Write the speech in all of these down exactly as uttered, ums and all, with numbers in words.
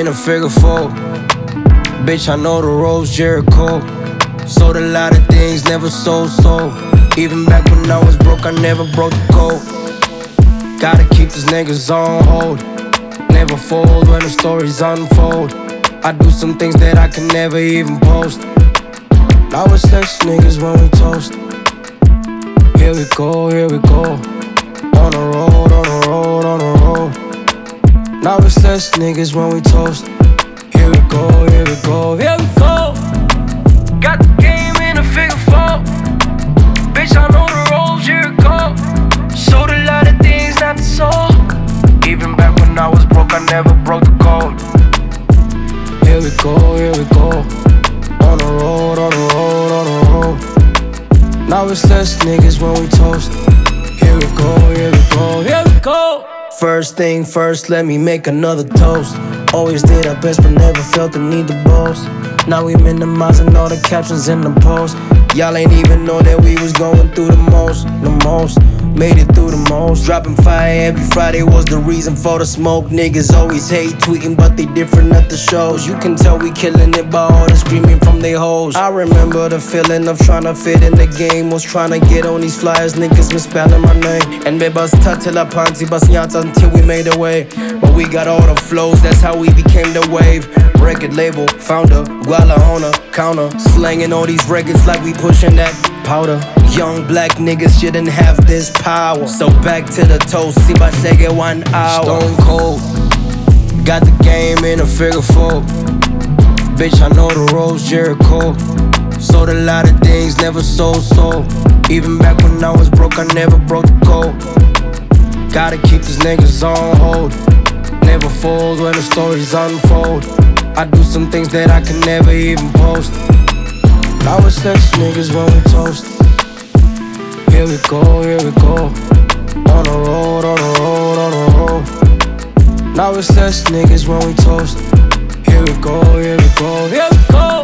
a figure four. Bitch, I know the roads, Jericho. Sold a lot of things, never sold soul. Even back when I was broke, I never broke the code. Gotta keep these niggas on hold. Never fold when the stories unfold. I do some things that I can never even post. Now it's less niggas when we toast. Here we go, here we go. On the road, on the road, on the road. Now it's less niggas when we toast. Here we go, here we go, here we go. Got the game in a figure four. Bitch, I know the roads, Jericho. Sold a lot of things not to sold. Even back when I was broke, I never broke the code. Here we go, here we go. On the road, on the road, on the road. Now it's less niggas when we toast. Here we go, here we go, here we go. First thing first, let me make another toast. Always did our best, but never felt the need to boast. Now we minimizing all the captions in the post. Y'all ain't even know that we was going through the most, the most. Made it through the most. Dropping fire every Friday was the reason for the smoke. Niggas always hate tweeting, but they different at the shows. You can tell we killing it by all the screaming from they hoes. I remember the feeling of trying to fit in the game. Was trying to get on these flyers, niggas misspelling my name. And we bust tatila panty, bust nyata until we made a way. But we got all the flows, that's how we became the wave. Record label, founder, guala on a counter. Slanging all these records like we pushing that powder. Young black niggas shouldn't have this power. So back to the toast, see my second one hour. Stone cold, got the game in a figure four. Bitch, I know the roads, Jericho. Sold a lot of things, never sold soul. Even back when I was broke, I never broke the code. Gotta keep these niggas on hold. Never fold when the stories unfold. I do some things that I can never even post. Now it's less niggas when we toast. Here we go, here we go. On the road, on the road, on the road. Now it's less niggas when we toast. Here we go, here we go, here we go.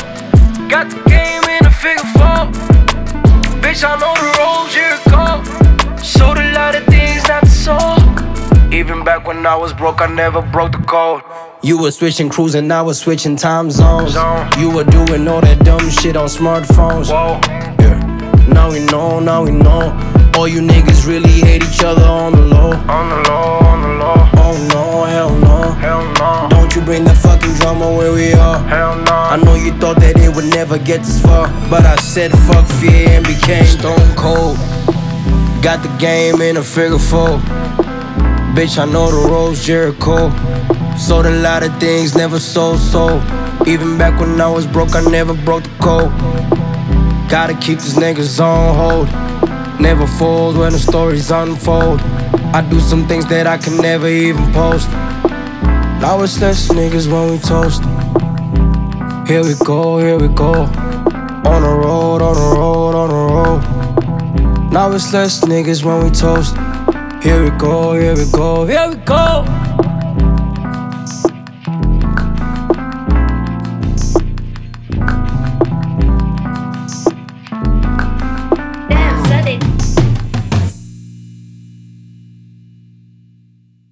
Got the game in a figure four. Bitch, I know the roads, Jericho. Sold a lot of things not to sold. Even back when I was broke, I never broke the code. You were switching crews and I was switching time zones. You were doing all that dumb shit on smartphones. Whoa. Yeah. Now we know, now we know. All you niggas really hate each other on the low. On the low, on the low. Oh no, hell no. Hell no. Don't you bring the fucking drama where we are. Hell no. I know you thought that it would never get this far, but I said fuck fear and became stone cold. Got the game in a figure four. Bitch, I know the roads, Jericho. Sold a lot of things, never sold soul. Even back when I was broke, I never broke the code. Gotta keep these niggas on hold. Never fold when the stories unfold. I do some things that I can never even post. Now it's less niggas when we toast. Here we go, here we go. On the road, on the road, on the road. Now it's less niggas when we toast. Here we go, here we go, here we go.